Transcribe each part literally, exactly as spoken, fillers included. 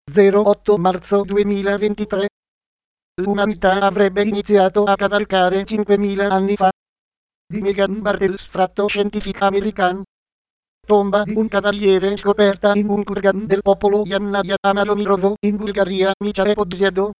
zero otto marzo duemilaventitré. L'umanità avrebbe iniziato a cavalcare cinquemila anni fa. Di Megan Bartels, tratto scientifico americano. Tomba di un cavaliere scoperta in un kurgan del popolo Yannaya a Malomirovo, in Bulgaria, Michael Podziado.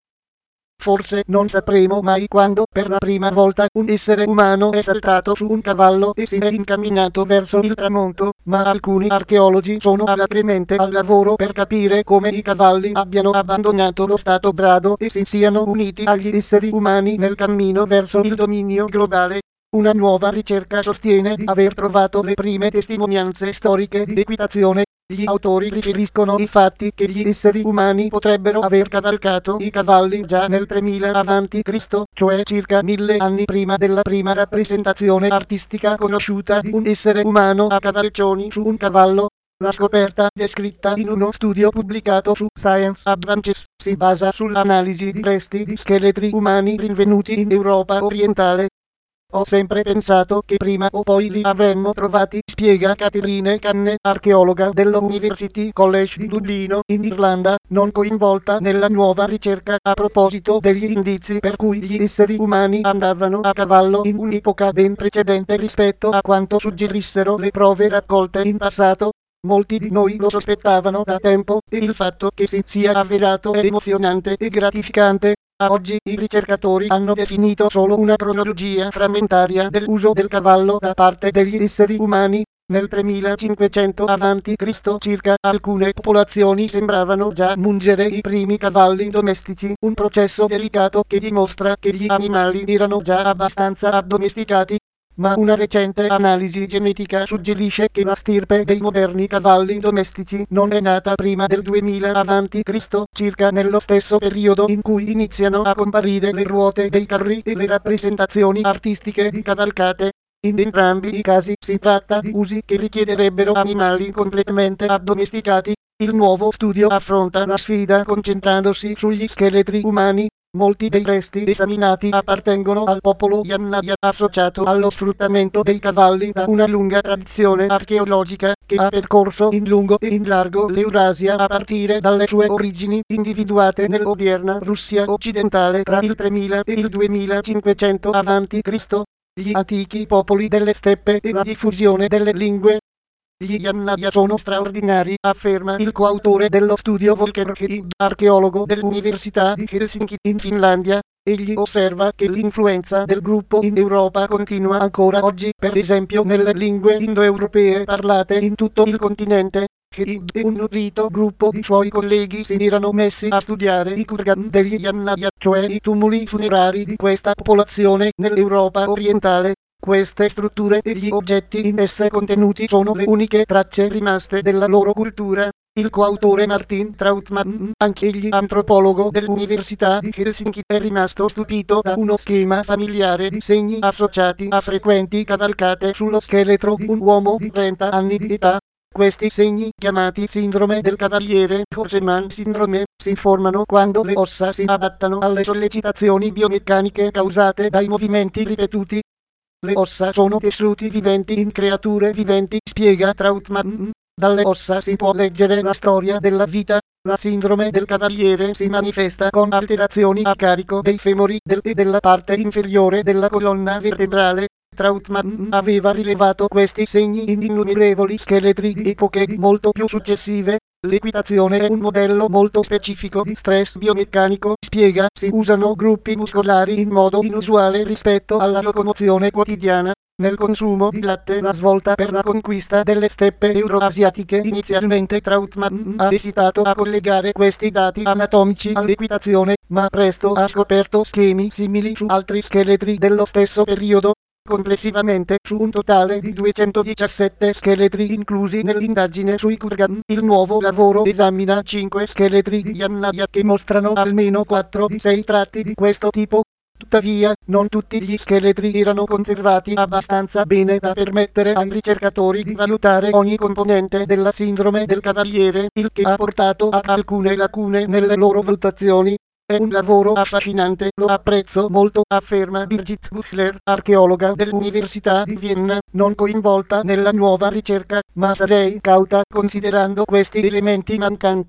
Forse non sapremo mai quando per la prima volta un essere umano è saltato su un cavallo e si è incamminato verso il tramonto, ma alcuni archeologi sono alacremente al lavoro per capire come i cavalli abbiano abbandonato lo stato brado e si siano uniti agli esseri umani nel cammino verso il dominio globale. Una nuova ricerca sostiene di aver trovato le prime testimonianze storiche di equitazione. Gli autori riferiscono infatti che gli esseri umani potrebbero aver cavalcato i cavalli già nel tremila avanti Cristo, cioè circa mille anni prima della prima rappresentazione artistica conosciuta di un essere umano a cavalcioni su un cavallo. La scoperta, descritta in uno studio pubblicato su Science Advances, si basa sull'analisi di resti di scheletri umani rinvenuti in Europa orientale. Ho sempre pensato che prima o poi li avremmo trovati, spiega Catherine Canne, archeologa dell'University College di Dublino, in Irlanda, non coinvolta nella nuova ricerca a proposito degli indizi per cui gli esseri umani andavano a cavallo in un'epoca ben precedente rispetto a quanto suggerissero le prove raccolte in passato. Molti di noi lo sospettavano da tempo, e il fatto che si sia avverato è emozionante e gratificante. A oggi i ricercatori hanno definito solo una cronologia frammentaria dell'uso del cavallo da parte degli esseri umani. Nel tremilacinquecento avanti Cristo circa alcune popolazioni sembravano già mungere i primi cavalli domestici, un processo delicato che dimostra che gli animali erano già abbastanza addomesticati. Ma una recente analisi genetica suggerisce che la stirpe dei moderni cavalli domestici non è nata prima del duemila avanti Cristo, circa nello stesso periodo in cui iniziano a comparire le ruote dei carri e le rappresentazioni artistiche di cavalcate. In entrambi i casi si tratta di usi che richiederebbero animali completamente addomesticati. Il nuovo studio affronta la sfida concentrandosi sugli scheletri umani. Molti dei resti esaminati appartengono al popolo Yannaya, associato allo sfruttamento dei cavalli da una lunga tradizione archeologica che ha percorso in lungo e in largo l'Eurasia a partire dalle sue origini individuate nell'odierna Russia occidentale tra il tremila e il duemilacinquecento avanti Cristo. Gli antichi popoli delle steppe e la diffusione delle lingue. Gli Yannaya sono straordinari, afferma il coautore dello studio Volker Hed, archeologo dell'Università di Helsinki in Finlandia. Egli osserva che l'influenza del gruppo in Europa continua ancora oggi, per esempio nelle lingue indoeuropee parlate in tutto il continente. Hed e un nutrito gruppo di suoi colleghi si erano messi a studiare i kurgan degli Yannaya, cioè i tumuli funerari di questa popolazione nell'Europa orientale. Queste strutture e gli oggetti in esse contenuti sono le uniche tracce rimaste della loro cultura. Il coautore Martin Trautmann, anch'egli antropologo dell'Università di Helsinki, è rimasto stupito da uno schema familiare di segni associati a frequenti cavalcate sullo scheletro di un uomo di trenta anni di età. Questi segni, chiamati sindrome del cavaliere Horseman Syndrome, si formano quando le ossa si adattano alle sollecitazioni biomeccaniche causate dai movimenti ripetuti. Le ossa sono tessuti viventi in creature viventi, spiega Trautmann. Dalle ossa si può leggere la storia della vita. La sindrome del cavaliere si manifesta con alterazioni a carico dei femori del e della parte inferiore della colonna vertebrale. Trautmann aveva rilevato questi segni in innumerevoli scheletri di epoche molto più successive. L'equitazione è un modello molto specifico di stress biomeccanico, spiega, si usano gruppi muscolari in modo inusuale rispetto alla locomozione quotidiana. Nel consumo di latte la svolta per la conquista delle steppe euroasiatiche. Inizialmente Trautmann ha esitato a collegare questi dati anatomici all'equitazione, ma presto ha scoperto schemi simili su altri scheletri dello stesso periodo. Complessivamente, su un totale di duecentodiciassette scheletri inclusi nell'indagine sui kurgan, il nuovo lavoro esamina cinque scheletri di Yannaya che mostrano almeno quattro di sei tratti di questo tipo. Tuttavia, non tutti gli scheletri erano conservati abbastanza bene da permettere ai ricercatori di valutare ogni componente della sindrome del cavaliere, il che ha portato a alcune lacune nelle loro valutazioni. È un lavoro affascinante, lo apprezzo molto, afferma Birgit Buchler, archeologa dell'Università di Vienna, non coinvolta nella nuova ricerca, ma sarei cauta considerando questi elementi mancanti.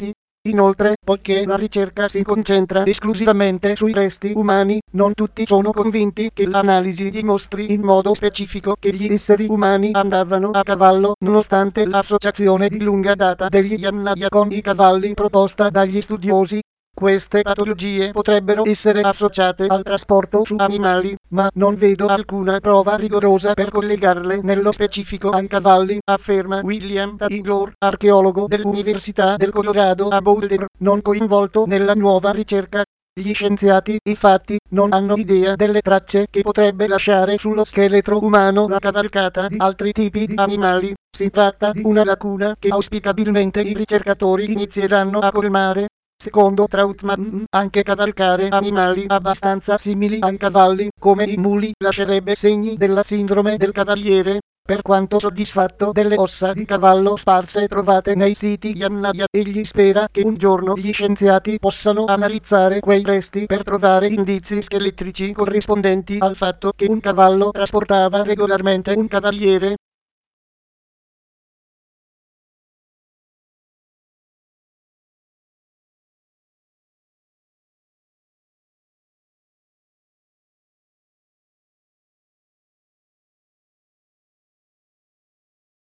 Inoltre, poiché la ricerca si concentra esclusivamente sui resti umani, non tutti sono convinti che l'analisi dimostri in modo specifico che gli esseri umani andavano a cavallo, nonostante l'associazione di lunga data degli Yannaya con i cavalli proposta dagli studiosi. Queste patologie potrebbero essere associate al trasporto su animali, ma non vedo alcuna prova rigorosa per collegarle nello specifico ai cavalli, afferma William Taylor, archeologo dell'Università del Colorado a Boulder, non coinvolto nella nuova ricerca. Gli scienziati, infatti, non hanno idea delle tracce che potrebbe lasciare sullo scheletro umano la cavalcata di altri tipi di animali. Si tratta di una lacuna che auspicabilmente i ricercatori inizieranno a colmare. Secondo Trautmann, anche cavalcare animali abbastanza simili ai cavalli, come i muli, lascerebbe segni della sindrome del cavaliere. Per quanto soddisfatto delle ossa di cavallo sparse trovate nei siti Yannaya, egli spera che un giorno gli scienziati possano analizzare quei resti per trovare indizi scheletrici corrispondenti al fatto che un cavallo trasportava regolarmente un cavaliere.